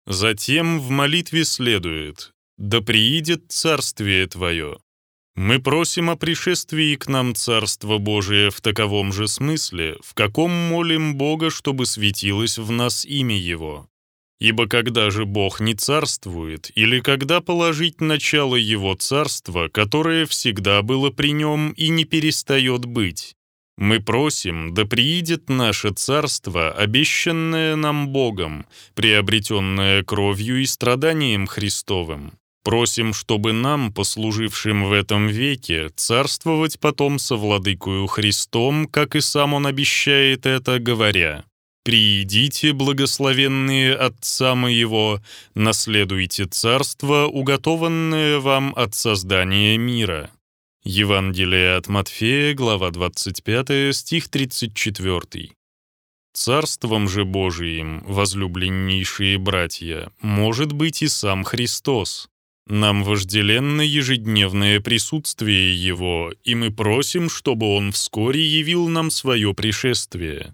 Затем в молитве следует: «Да приидет Царствие Твое». Мы просим о пришествии к нам Царства Божия в таковом же смысле, в каком молим Бога, чтобы светилось в нас имя Его. Ибо когда же Бог не царствует, или когда положить начало Его царства, которое всегда было при Нем и не перестает быть? Мы просим, да приидет наше царство, обещанное нам Богом, приобретенное кровью и страданием Христовым. Просим, чтобы нам, послужившим в этом веке, царствовать потом со владыкою Христом, как и сам Он обещает это, говоря: «Приидите, благословенные Отца Моего, наследуйте царство, уготованное вам от создания мира». Евангелие от Матфея, глава 25, стих 34. Царством же Божиим, возлюбленнейшие братья, может быть и сам Христос. Нам вожделенно ежедневное присутствие Его, и мы просим, чтобы Он вскоре явил нам свое пришествие.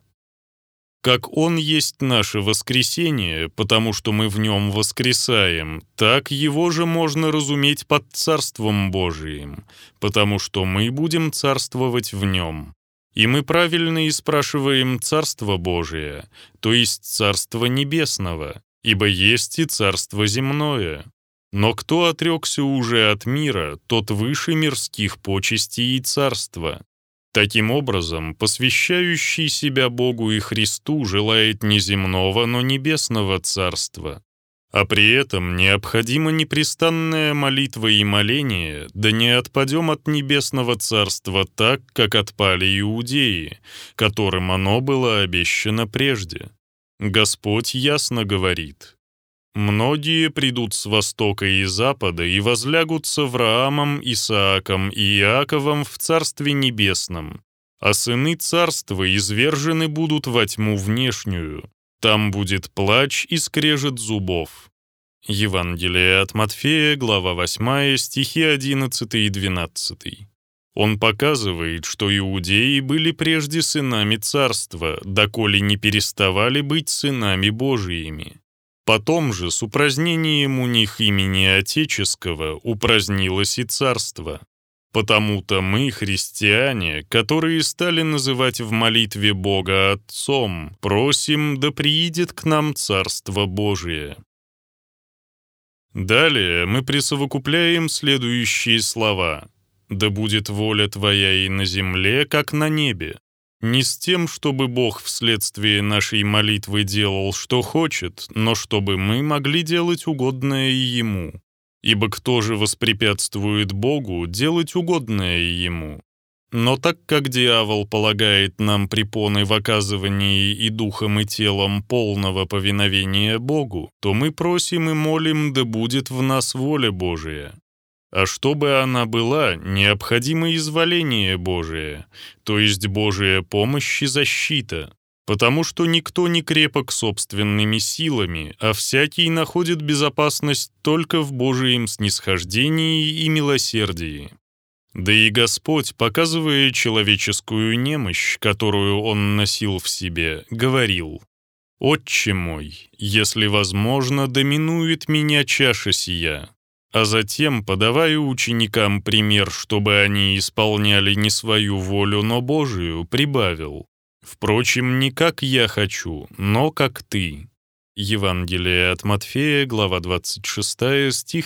Как Он есть наше воскресение, потому что мы в Нем воскресаем, так Его же можно разуметь под Царством Божиим, потому что мы будем царствовать в Нем. И мы правильно и спрашиваем Царство Божие, то есть Царство Небесного, ибо есть и Царство земное. Но кто отрекся уже от мира, тот выше мирских почестей и царства. Таким образом, посвящающий себя Богу и Христу желает не земного, но небесного царства. А при этом необходима непрестанная молитва и моление, да не отпадем от небесного царства так, как отпали иудеи, которым оно было обещано прежде. Господь ясно говорит: «Многие придут с востока и запада и возлягут с Авраамом, Исааком и Иаковом в Царстве Небесном, а сыны царства извержены будут во тьму внешнюю. Там будет плач и скрежет зубов». Евангелие от Матфея, глава 8, стихи 11 и 12. Он показывает, что иудеи были прежде сынами царства, доколе не переставали быть сынами Божиими. Потом же с упразднением у них имени Отеческого упразднилось и царство. Потому-то мы, христиане, которые стали называть в молитве Бога Отцом, просим, да приидет к нам Царство Божие. Далее мы присовокупляем следующие слова: «Да будет воля Твоя и на земле, как на небе». Не с тем, чтобы Бог вследствие нашей молитвы делал, что хочет, но чтобы мы могли делать угодное Ему. Ибо кто же воспрепятствует Богу делать угодное Ему? Но так как дьявол полагает нам препоны в оказывании и духом, и телом полного повиновения Богу, то мы просим и молим, да будет в нас воля Божия. А чтобы она была, необходимо изволение Божие, то есть Божия помощь и защита, потому что никто не крепок собственными силами, а всякий находит безопасность только в Божием снисхождении и милосердии. Да и Господь, показывая человеческую немощь, которую Он носил в себе, говорил: «Отче мой, если возможно, доминует меня чаша сия». А затем, подавая ученикам пример, чтобы они исполняли не свою волю, но Божию, прибавил: «Впрочем, не как я хочу, но как ты». Евангелие от Матфея, глава 26, стих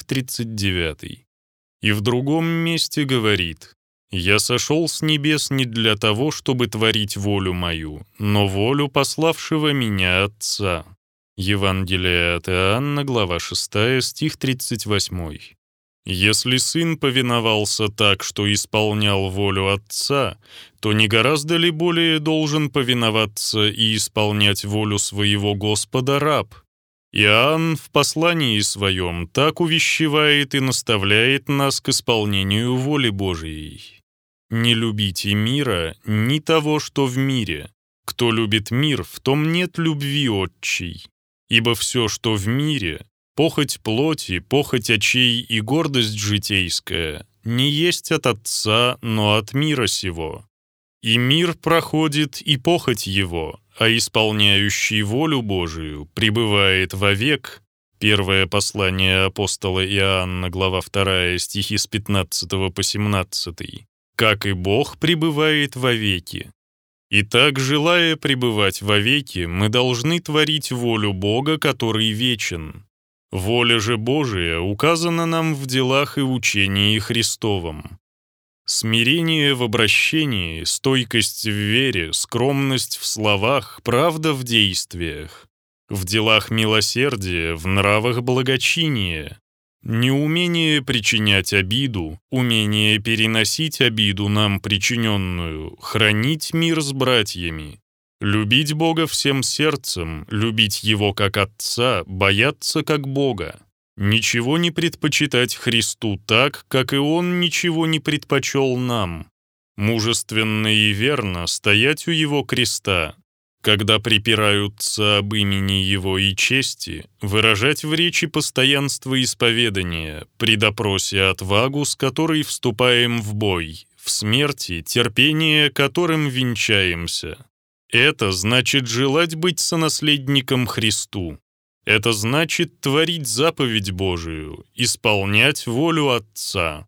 39. И в другом месте говорит: «Я сошел с небес не для того, чтобы творить волю мою, но волю пославшего меня Отца». Евангелие от Иоанна, глава 6, стих 38. Если Сын повиновался так, что исполнял волю Отца, то не гораздо ли более должен повиноваться и исполнять волю своего Господа раб? Иоанн в послании своем так увещевает и наставляет нас к исполнению воли Божией. «Не любите мира, ни того, что в мире. Кто любит мир, в том нет любви отчей. Ибо все, что в мире, похоть плоти, похоть очей и гордость житейская, не есть от Отца, но от мира сего. И мир проходит, и похоть его, а исполняющий волю Божию пребывает вовек». Первое послание апостола Иоанна, глава 2, стихи с 15 по 17. «Как и Бог пребывает вовеки. Итак, желая пребывать вовеки, мы должны творить волю Бога, который вечен. Воля же Божия указана нам в делах и учении Христовом. Смирение в обращении, стойкость в вере, скромность в словах, правда в действиях, в делах милосердие, в нравах благочиние, неумение причинять обиду, умение переносить обиду нам причиненную, хранить мир с братьями, любить Бога всем сердцем, любить Его как Отца, бояться как Бога, ничего не предпочитать Христу так, как и Он ничего не предпочел нам, мужественно и верно стоять у Его креста, когда припираются об имени Его и чести, выражать в речи постоянство исповедания, при допросе отвагу, с которой вступаем в бой, в смерти терпение, которым венчаемся. Это значит желать быть сонаследником Христу. Это значит творить заповедь Божию, исполнять волю Отца.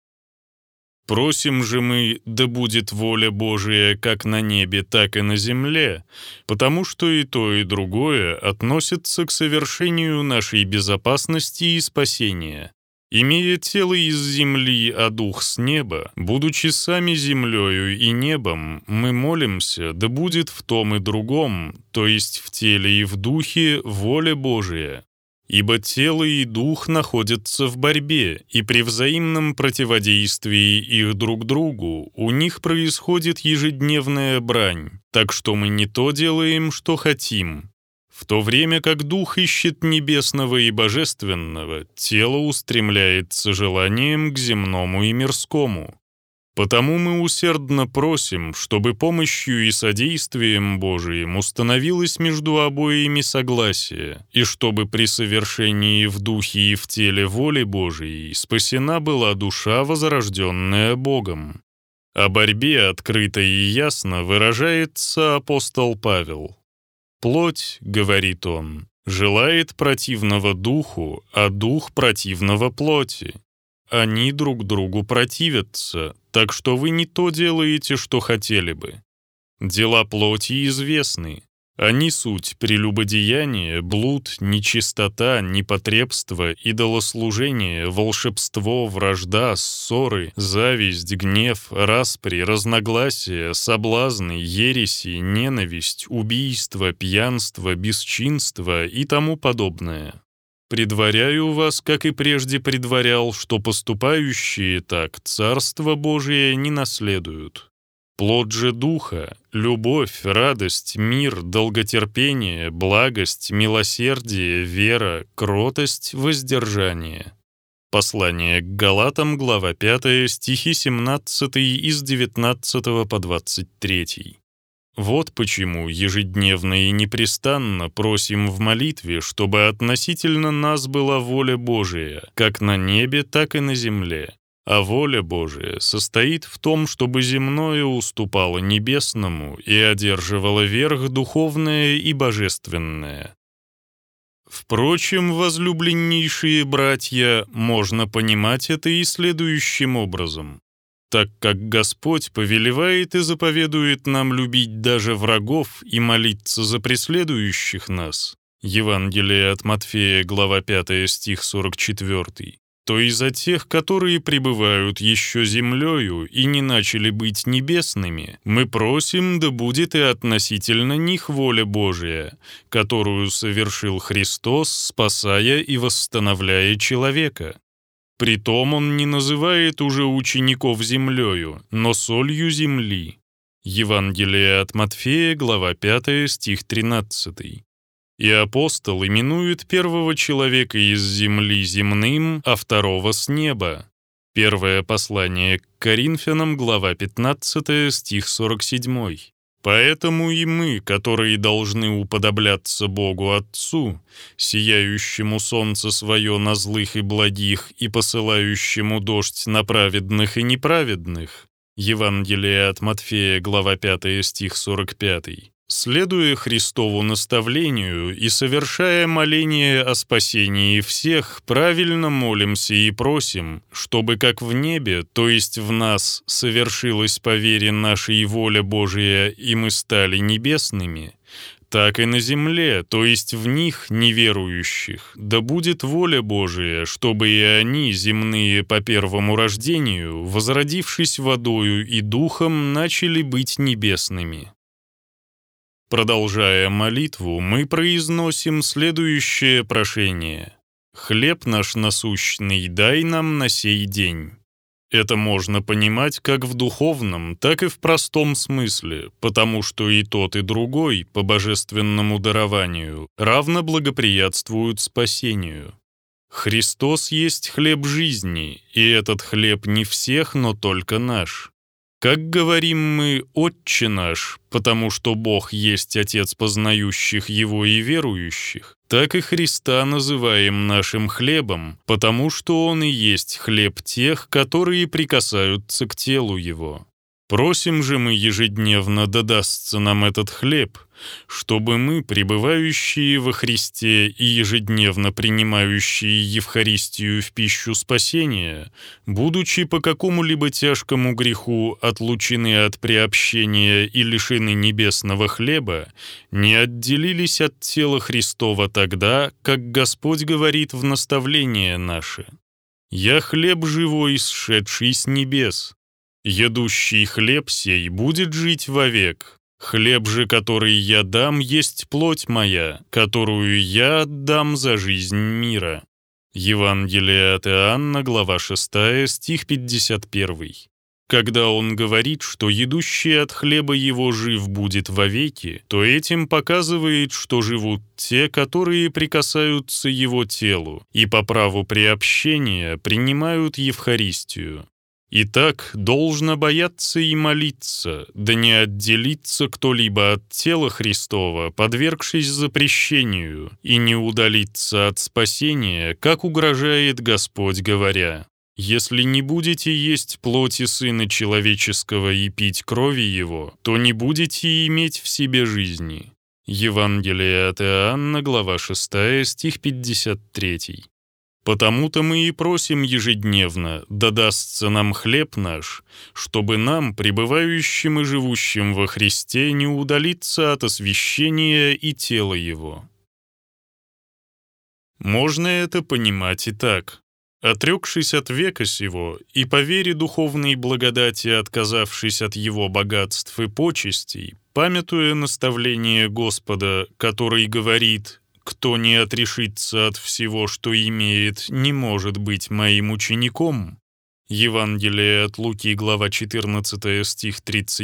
Просим же мы, да будет воля Божия как на небе, так и на земле, потому что и то, и другое относится к совершению нашей безопасности и спасения. Имея тело из земли, а дух с неба, будучи сами землею и небом, мы молимся, да будет в том и другом, то есть в теле и в духе, воля Божия. Ибо тело и дух находятся в борьбе, и при взаимном противодействии их друг другу у них происходит ежедневная брань, так что мы не то делаем, что хотим. В то время как дух ищет небесного и божественного, тело устремляется желанием к земному и мирскому. Потому мы усердно просим, чтобы помощью и содействием Божиим установилось между обоими согласие, и чтобы при совершении в духе и в теле воли Божией спасена была душа, возрожденная Богом. О борьбе открыто и ясно выражается апостол Павел. «Плоть, — говорит он, — желает противного духу, а дух противного плоти. Они друг другу противятся, так что вы не то делаете, что хотели бы. Дела плоти известны. Они суть прелюбодеяние, блуд, нечистота, непотребство, идолослужение, волшебство, вражда, ссоры, зависть, гнев, распри, разногласия, соблазны, ереси, ненависть, убийство, пьянство, бесчинство и тому подобное. Предваряю вас, как и прежде предварял, что поступающие так Царство Божие не наследуют. Плод же Духа — любовь, радость, мир, долготерпение, благость, милосердие, вера, кротость, воздержание». Послание к Галатам, глава 5, стихи 17 из 19 по 23. Вот почему ежедневно и непрестанно просим в молитве, чтобы относительно нас была воля Божия, как на небе, так и на земле. А воля Божия состоит в том, чтобы земное уступало небесному и одерживало верх духовное и божественное. Впрочем, возлюбленнейшие братья, можно понимать это и следующим образом. Так как Господь повелевает и заповедует нам любить даже врагов и молиться за преследующих нас, Евангелие от Матфея, глава 5, стих 44, то и за тех, которые пребывают еще землею и не начали быть небесными, мы просим, да будет и относительно них воля Божия, которую совершил Христос, спасая и восстановляя человека. Притом он не называет уже учеников землею, но солью земли. Евангелие от Матфея, глава 5, стих 13. И апостол именует первого человека из земли земным, а второго с неба. Первое послание к Коринфянам, глава 15, стих 47. Поэтому и мы, которые должны уподобляться Богу Отцу, сияющему солнце свое на злых и благих и посылающему дождь на праведных и неправедных, Евангелие от Матфея, глава 5, стих 45, Следуя Христову наставлению и совершая моление о спасении всех, правильно молимся и просим, чтобы как в небе, то есть в нас, совершилась по вере нашей воля Божия, и мы стали небесными, так и на земле, то есть в них, неверующих, да будет воля Божия, чтобы и они, земные по первому рождению, возродившись водою и духом, начали быть небесными». Продолжая молитву, мы произносим следующее прошение: «Хлеб наш насущный дай нам на сей день». Это можно понимать как в духовном, так и в простом смысле, потому что и тот, и другой, по божественному дарованию, равно благоприятствуют спасению. Христос есть хлеб жизни, и этот хлеб не всех, но только наш. Как говорим мы «Отче наш», потому что Бог есть Отец познающих Его и верующих, так и Христа называем нашим хлебом, потому что Он и есть хлеб тех, которые прикасаются к телу Его. Просим же мы ежедневно да дастся нам этот хлеб, чтобы мы, пребывающие во Христе и ежедневно принимающие Евхаристию в пищу спасения, будучи по какому-либо тяжкому греху отлучены от приобщения и лишены небесного хлеба, не отделились от тела Христова тогда, как Господь говорит в наставление наше: «Я хлеб живой, сшедший с небес. Едущий хлеб сей будет жить вовек. Хлеб же, который я дам, есть плоть моя, которую я отдам за жизнь мира». Евангелие от Иоанна, глава 6, стих 51. Когда он говорит, что едущий от хлеба его жив будет вовеки, то этим показывает, что живут те, которые прикасаются его телу и по праву приобщения принимают Евхаристию. Итак, должно бояться и молиться, да не отделиться кто-либо от тела Христова, подвергшись запрещению, и не удалиться от спасения, как угрожает Господь, говоря: «Если не будете есть плоти Сына Человеческого и пить крови Его, то не будете иметь в себе жизни». Евангелие от Иоанна, глава 6, стих 53. Потому-то мы и просим ежедневно: да дастся нам хлеб наш, чтобы нам, пребывающим и живущим во Христе, не удалиться от освящения и тела Его. Можно это понимать и так. Отрекшись от века сего и по вере духовной благодати отказавшись от его богатств и почестей, памятуя наставление Господа, который говорит: «Кто не отрешится от всего, что имеет, не может быть моим учеником». Евангелие от Луки, глава 14, стих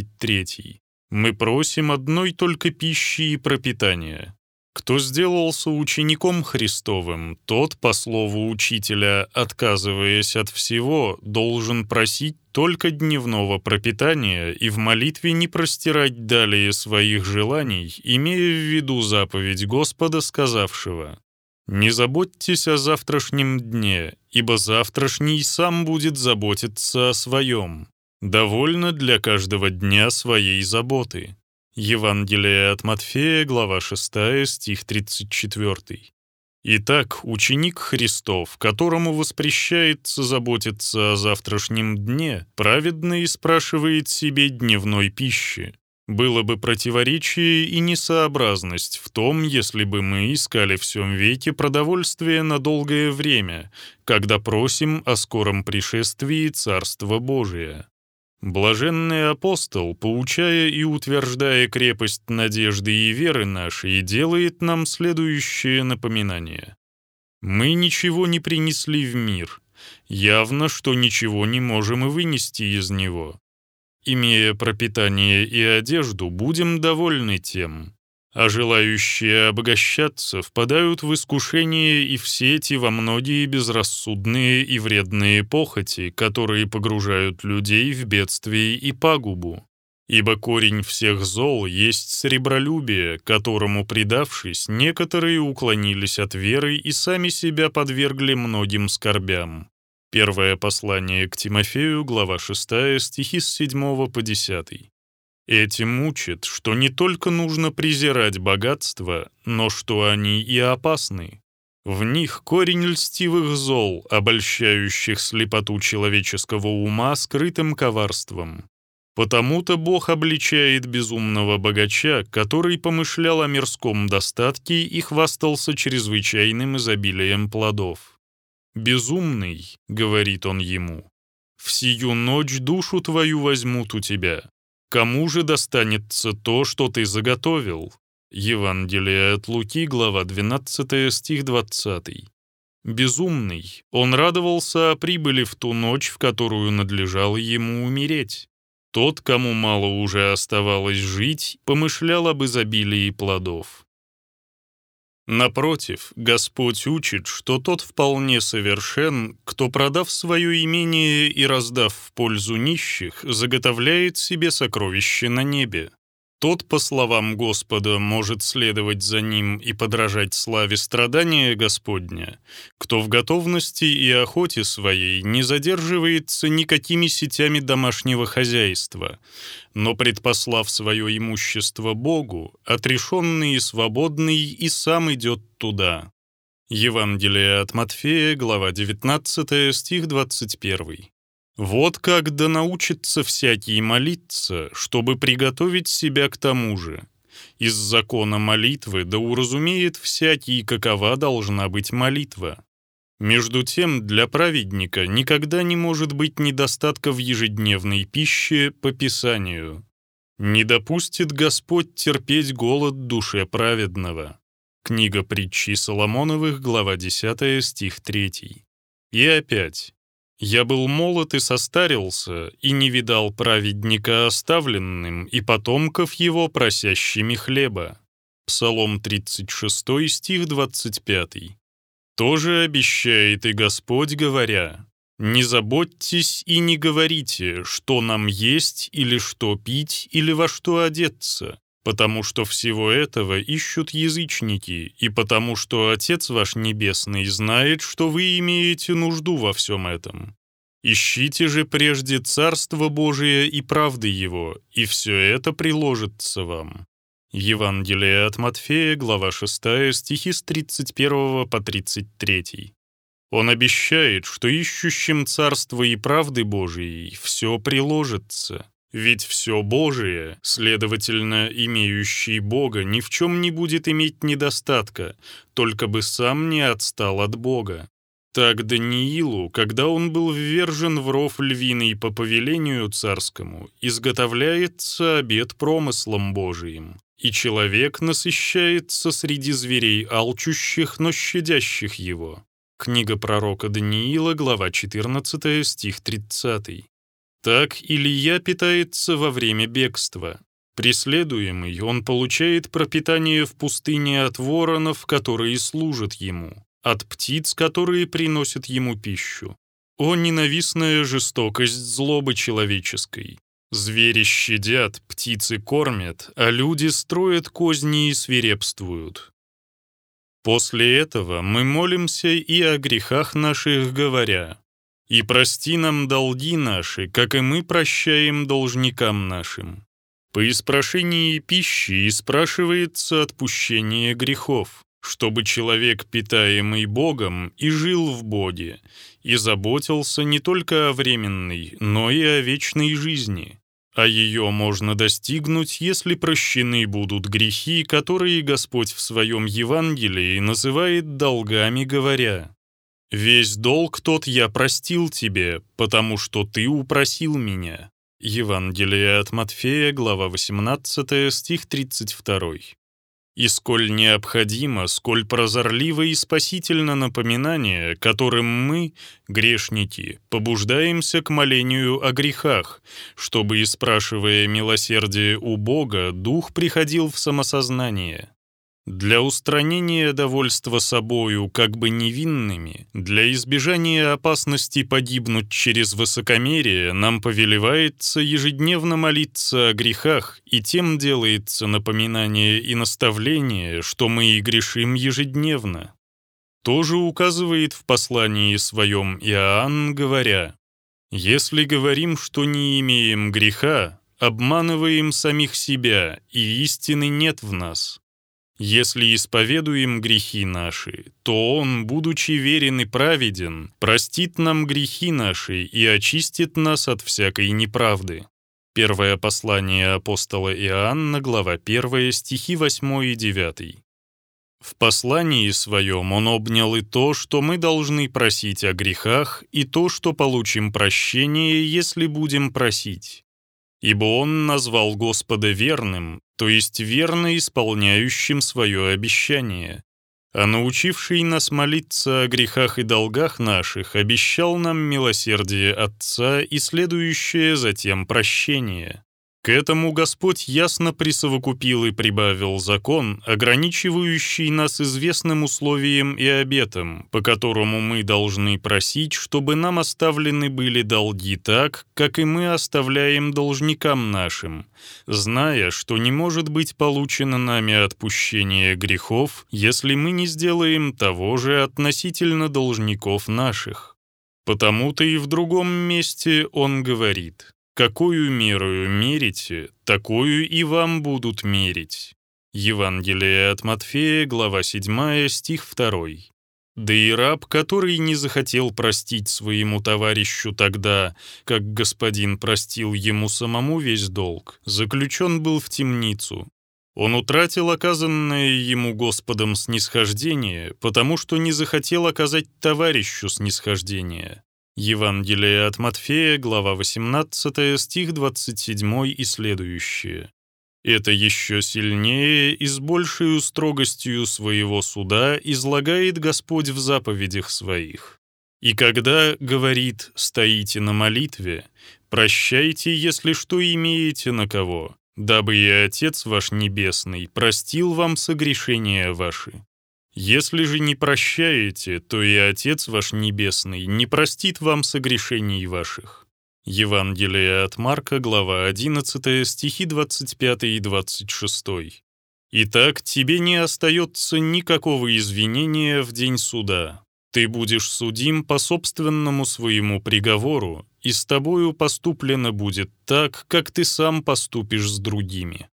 33. Мы просим одной только пищи и пропитания. Кто сделался учеником Христовым, тот, по слову учителя, отказываясь от всего, должен просить только дневного пропитания и в молитве не простирать далее своих желаний, имея в виду заповедь Господа, сказавшего: «Не заботьтесь о завтрашнем дне, ибо завтрашний сам будет заботиться о своем. Довольно для каждого дня своей заботы». Евангелие от Матфея, глава 6, стих 34. Итак, ученик Христов, которому воспрещается заботиться о завтрашнем дне, праведно и спрашивает себе дневной пищи. Было бы противоречие и несообразность в том, если бы мы искали в всем веке продовольствие на долгое время, когда просим о скором пришествии Царства Божия. Блаженный апостол, поучая и утверждая крепость надежды и веры нашей, делает нам следующее напоминание. «Мы ничего не принесли в мир, явно, что ничего не можем и вынести из него. Имея пропитание и одежду, будем довольны тем. А желающие обогащаться впадают в искушение и в сети во многие безрассудные и вредные похоти, которые погружают людей в бедствие и пагубу. Ибо корень всех зол есть сребролюбие, которому, предавшись, некоторые уклонились от веры и сами себя подвергли многим скорбям». Первое послание к Тимофею, глава 6, стихи с 7 по 10. Этим учит, что не только нужно презирать богатства, но что они и опасны. В них корень льстивых зол, обольщающих слепоту человеческого ума скрытым коварством. Потому-то Бог обличает безумного богача, который помышлял о мирском достатке и хвастался чрезвычайным изобилием плодов. «Безумный», — говорит он ему, — «в сию ночь душу твою возьмут у тебя. Кому же достанется то, что ты заготовил?» Евангелие от Луки, глава 12, стих 20. Безумный, он радовался о прибыли в ту ночь, в которую надлежало ему умереть. Тот, кому мало уже оставалось жить, помышлял об изобилии плодов. Напротив, Господь учит, что тот вполне совершен, кто, продав свое имение и раздав в пользу нищих, заготовляет себе сокровище на небе. Тот, по словам Господа, может следовать за ним и подражать славе страдания Господня, кто в готовности и охоте своей не задерживается никакими сетями домашнего хозяйства, но, предпослав свое имущество Богу, отрешенный и свободный, и сам идет туда. Евангелие от Матфея, глава 19, стих 21. «Вот как да научится всякий молиться, чтобы приготовить себя к тому же. Из закона молитвы да уразумеет всякий, какова должна быть молитва. Между тем, для праведника никогда не может быть недостатка в ежедневной пище по Писанию. Не допустит Господь терпеть голод душе праведного». Книга притчи Соломоновых, глава 10, стих 3. И опять. «Я был молод и состарился, и не видал праведника оставленным, и потомков его просящими хлеба». Псалом 36, стих 25. Тоже обещает и Господь, говоря: «Не заботьтесь и не говорите, что нам есть, или что пить, или во что одеться, потому что всего этого ищут язычники, и потому что Отец ваш Небесный знает, что вы имеете нужду во всем этом. Ищите же прежде Царство Божие и правды Его, и все это приложится вам». Евангелие от Матфея, глава 6, стихи с 31 по 33. Он обещает, что ищущим Царства и правды Божией все приложится. Ведь все Божие, следовательно, имеющий Бога, ни в чем не будет иметь недостатка, только бы сам не отстал от Бога. Так Даниилу, когда он был ввержен в ров львиный по повелению царскому, изготовляется обет промыслом Божиим, и человек насыщается среди зверей алчущих, но щадящих его. Книга пророка Даниила, глава 14, стих 30. Так Илия питается во время бегства. Преследуемый, он получает пропитание в пустыне от воронов, которые служат ему, от птиц, которые приносят ему пищу. О, ненавистная жестокость злобы человеческой! Звери щадят, птицы кормят, а люди строят козни и свирепствуют. После этого мы молимся и о грехах наших, говоря: «И прости нам долги наши, как и мы прощаем должникам нашим». По испрошении пищи испрашивается отпущение грехов, чтобы человек, питаемый Богом, и жил в Боге, и заботился не только о временной, но и о вечной жизни. А ее можно достигнуть, если прощены будут грехи, которые Господь в своем Евангелии называет долгами, говоря: «Весь долг тот я простил тебе, потому что ты упросил меня». Евангелие от Матфея, глава 18, стих 32. И сколь необходимо, сколь прозорливо и спасительно напоминание, которым мы, грешники, побуждаемся к молению о грехах, чтобы, испрашивая милосердие у Бога, дух приходил в самосознание. Для устранения довольства собою как бы невинными, для избежания опасности погибнуть через высокомерие, нам повелевается ежедневно молиться о грехах, и тем делается напоминание и наставление, что мы и грешим ежедневно. Тоже указывает в послании своем Иоанн, говоря: «Если говорим, что не имеем греха, обманываем самих себя, и истины нет в нас. Если исповедуем грехи наши, то Он, будучи верен и праведен, простит нам грехи наши и очистит нас от всякой неправды». Первое послание апостола Иоанна, глава 1, стихи 8 и 9. В послании своем он обнял и то, что мы должны просить о грехах, и то, что получим прощение, если будем просить. Ибо он назвал Господа верным, то есть верно исполняющим свое обещание, а научивший нас молиться о грехах и долгах наших, обещал нам милосердие Отца и следующее затем прощение. К этому Господь ясно присовокупил и прибавил закон, ограничивающий нас известным условием и обетом, по которому мы должны просить, чтобы нам оставлены были долги так, как и мы оставляем должникам нашим, зная, что не может быть получено нами отпущение грехов, если мы не сделаем того же относительно должников наших. Потому-то и в другом месте он говорит: «Какую мерою мерите, такую и вам будут мерить». Евангелие от Матфея, глава 7, стих 2. Да и раб, который не захотел простить своему товарищу тогда, как господин простил ему самому весь долг, заключен был в темницу. Он утратил оказанное ему Господом снисхождение, потому что не захотел оказать товарищу снисхождение. Евангелие от Матфея, глава 18, стих 27 и следующие. Это еще сильнее и с большей строгостью своего суда излагает Господь в заповедях своих. И когда говорит «стоите на молитве», «прощайте, если что имеете на кого, дабы и Отец ваш Небесный простил вам согрешения ваши». Если же не прощаете, то и Отец ваш Небесный не простит вам согрешений ваших. Евангелие от Марка, глава 11, стихи 25 и 26. Итак, тебе не остается никакого извинения в день суда. Ты будешь судим по собственному своему приговору, и с тобою поступлено будет так, как ты сам поступишь с другими.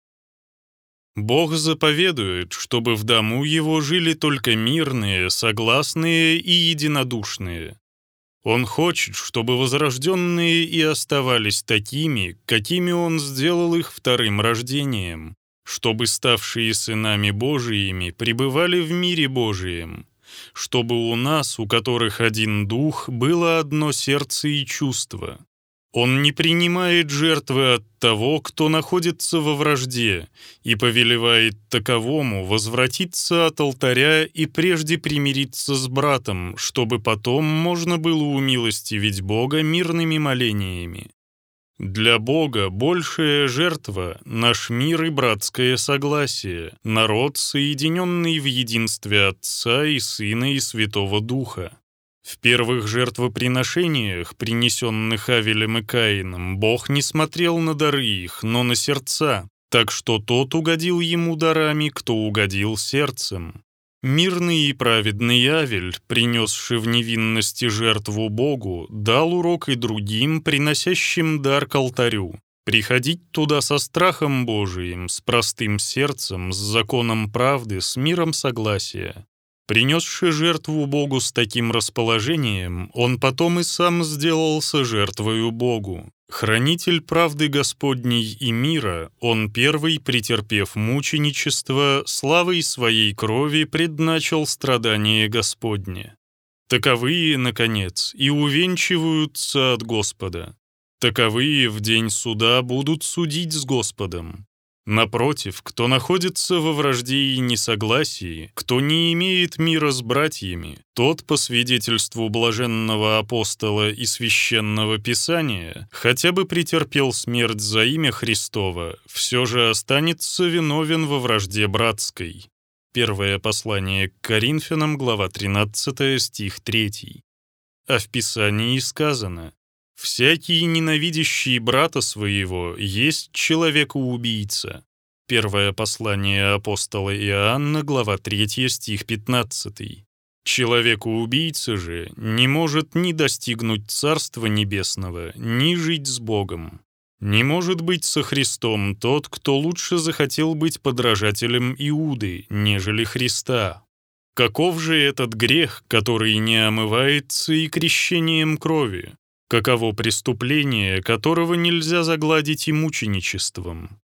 Бог заповедует, чтобы в дому его жили только мирные, согласные и единодушные. Он хочет, чтобы возрожденные и оставались такими, какими Он сделал их вторым рождением, чтобы ставшие сынами Божиими пребывали в мире Божием, чтобы у нас, у которых один дух, было одно сердце и чувство. Он не принимает жертвы от того, кто находится во вражде, и повелевает таковому возвратиться от алтаря и прежде примириться с братом, чтобы потом можно было умилостивить Бога мирными молениями. Для Бога большая жертва — наш мир и братское согласие, народ, соединенный в единстве Отца и Сына и Святого Духа. В первых жертвоприношениях, принесенных Авелем и Каином, Бог не смотрел на дары их, но на сердца, так что тот угодил ему дарами, кто угодил сердцем. Мирный и праведный Авель, принесший в невинности жертву Богу, дал урок и другим, приносящим дар к алтарю, приходить туда со страхом Божиим, с простым сердцем, с законом правды, с миром согласия. Принесший жертву Богу с таким расположением, он потом и сам сделался жертвою Богу. Хранитель правды Господней и мира, он первый, претерпев мученичество, славой своей крови предначал страдания Господне. Таковые, наконец, и увенчиваются от Господа. Таковые в день суда будут судить с Господом. Напротив, кто находится во вражде и несогласии, кто не имеет мира с братьями, тот, по свидетельству блаженного апостола и священного писания, хотя бы претерпел смерть за имя Христово, все же останется виновен во вражде братской. Первое послание к Коринфянам, глава 13, стих 3. А в Писании сказано: «Всякий, ненавидящий брата своего, есть человекоубийца». Первое послание апостола Иоанна, глава 3, стих 15. Человекоубийца же не может ни достигнуть Царства Небесного, ни жить с Богом. Не может быть со Христом тот, кто лучше захотел быть подражателем Иуды, нежели Христа. Каков же этот грех, который не омывается и крещением крови? Каково преступление, которого нельзя загладить и мученичеством?